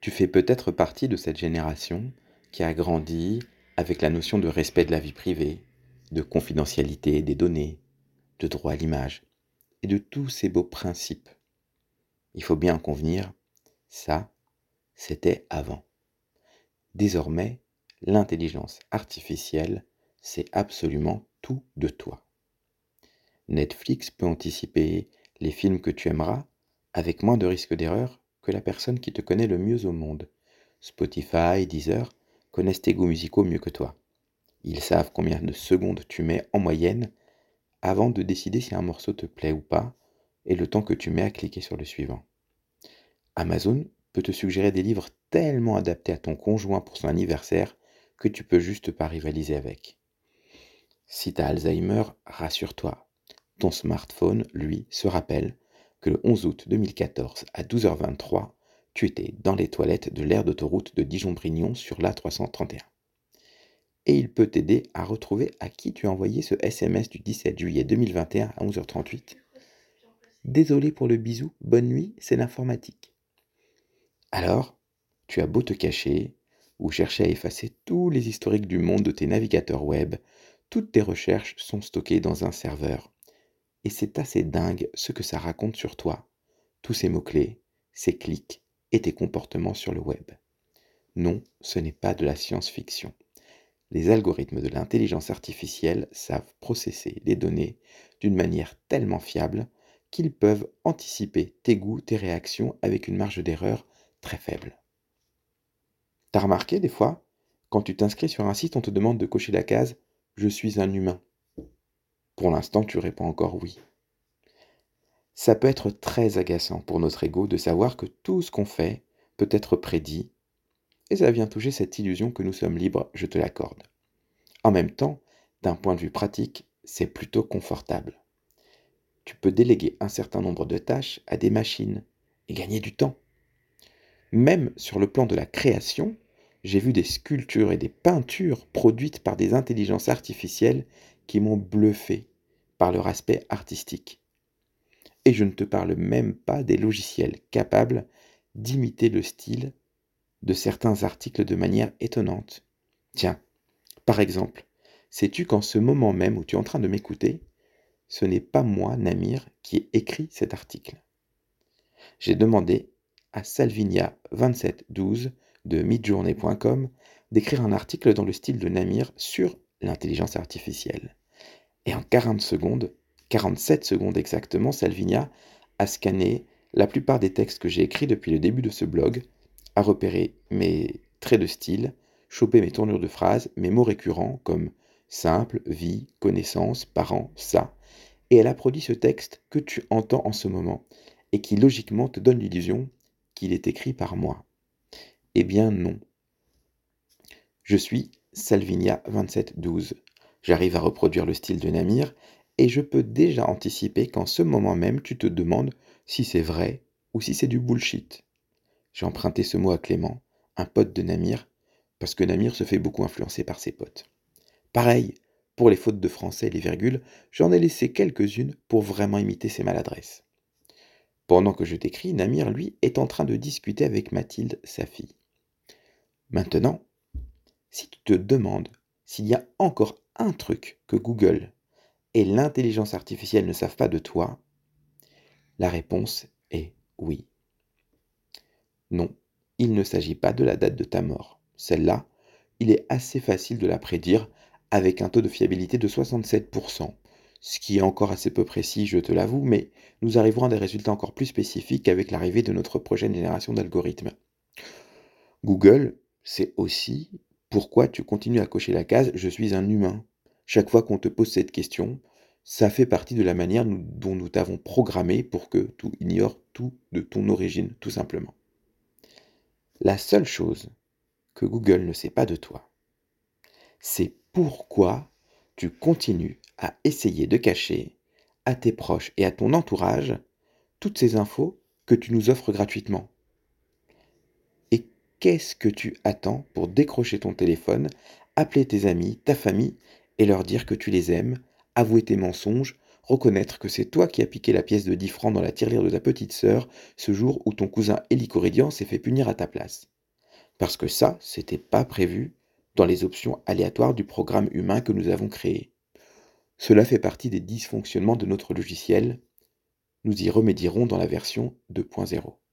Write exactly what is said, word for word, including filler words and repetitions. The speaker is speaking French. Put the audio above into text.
Tu fais peut-être partie de cette génération qui a grandi avec la notion de respect de la vie privée, de confidentialité des données, de droit à l'image et de tous ces beaux principes. Il faut bien en convenir, ça, c'était avant. Désormais, l'intelligence artificielle sait absolument tout de toi. Netflix peut anticiper les films que tu aimeras avec moins de risque d'erreur que la personne qui te connaît le mieux au monde. Spotify, Deezer connaissent tes goûts musicaux mieux que toi. Ils savent combien de secondes tu mets en moyenne avant de décider si un morceau te plaît ou pas et le temps que tu mets à cliquer sur le suivant. Amazon peut te suggérer des livres tellement adaptés à ton conjoint pour son anniversaire que tu peux juste pas rivaliser avec. Si t'as Alzheimer, rassure-toi. Ton smartphone, lui, se rappelle que le onze août deux mille quatorze à douze heures vingt-trois, tu étais dans les toilettes de l'aire d'autoroute de Dijon-Brignon sur l'A trois cent trente et un. Et il peut t'aider à retrouver à qui tu as envoyé ce S M S du dix-sept juillet deux mille vingt et un à onze heures trente-huit. Désolé pour le bisou, bonne nuit, c'est l'informatique. Alors, tu as beau te cacher ou chercher à effacer tous les historiques du monde de tes navigateurs web, toutes tes recherches sont stockées dans un serveur. Et c'est assez dingue ce que ça raconte sur toi, tous ces mots-clés, ces clics et tes comportements sur le web. Non, ce n'est pas de la science-fiction. Les algorithmes de l'intelligence artificielle savent processer les données d'une manière tellement fiable qu'ils peuvent anticiper tes goûts, tes réactions avec une marge d'erreur très faible. T'as remarqué des fois, quand tu t'inscris sur un site, on te demande de cocher la case « Je suis un humain ». Pour l'instant, tu réponds encore oui. Ça peut être très agaçant pour notre ego de savoir que tout ce qu'on fait peut être prédit, et ça vient toucher cette illusion que nous sommes libres, je te l'accorde. En même temps, d'un point de vue pratique, c'est plutôt confortable. Tu peux déléguer un certain nombre de tâches à des machines et gagner du temps. Même sur le plan de la création, j'ai vu des sculptures et des peintures produites par des intelligences artificielles qui m'ont bluffé par leur aspect artistique. Et je ne te parle même pas des logiciels capables d'imiter le style de certains articles de manière étonnante. Tiens, par exemple, sais-tu qu'en ce moment même où tu es en train de m'écouter, ce n'est pas moi, Namir, qui ai écrit cet article. J'ai demandé à Salvinia vingt-sept douze de midjourney point com d'écrire un article dans le style de Namir sur l'intelligence artificielle. Et en quarante secondes, quarante-sept secondes exactement, Salvinia a scanné la plupart des textes que j'ai écrits depuis le début de ce blog, a repéré mes traits de style, chopé mes tournures de phrases, mes mots récurrents comme simple, vie, connaissance, parent, ça, et elle a produit ce texte que tu entends en ce moment et qui logiquement te donne l'illusion qu'il est écrit par moi. Eh bien non. Je suis Salvinia vingt-sept douze. J'arrive à reproduire le style de Namir et je peux déjà anticiper qu'en ce moment même tu te demandes si c'est vrai ou si c'est du bullshit. J'ai emprunté ce mot à Clément, un pote de Namir, parce que Namir se fait beaucoup influencer par ses potes. Pareil, pour les fautes de français et les virgules, j'en ai laissé quelques-unes pour vraiment imiter ses maladresses. Pendant que je t'écris, Namir, lui, est en train de discuter avec Mathilde, sa fille. Maintenant, si tu te demandes s'il y a encore un truc que Google et l'intelligence artificielle ne savent pas de toi, la réponse est oui. Non, il ne s'agit pas de la date de ta mort. Celle-là, il est assez facile de la prédire avec un taux de fiabilité de soixante-sept pour cent, ce qui est encore assez peu précis, je te l'avoue, mais nous arriverons à des résultats encore plus spécifiques avec l'arrivée de notre prochaine génération d'algorithmes. Google, c'est aussi pourquoi tu continues à cocher la case « Je suis un humain ». Chaque fois qu'on te pose cette question, ça fait partie de la manière dont nous t'avons programmé pour que tu ignores tout de ton origine, tout simplement. La seule chose que Google ne sait pas de toi, c'est pourquoi tu continues à essayer de cacher à tes proches et à ton entourage toutes ces infos que tu nous offres gratuitement. Et qu'est-ce que tu attends pour décrocher ton téléphone, appeler tes amis, ta famille et leur dire que tu les aimes, avouer tes mensonges, reconnaître que c'est toi qui as piqué la pièce de dix francs dans la tirelire de ta petite sœur ce jour où ton cousin Élie Corridian s'est fait punir à ta place. Parce que ça, c'était pas prévu dans les options aléatoires du programme humain que nous avons créé. Cela fait partie des dysfonctionnements de notre logiciel. Nous y remédierons dans la version deux point zéro.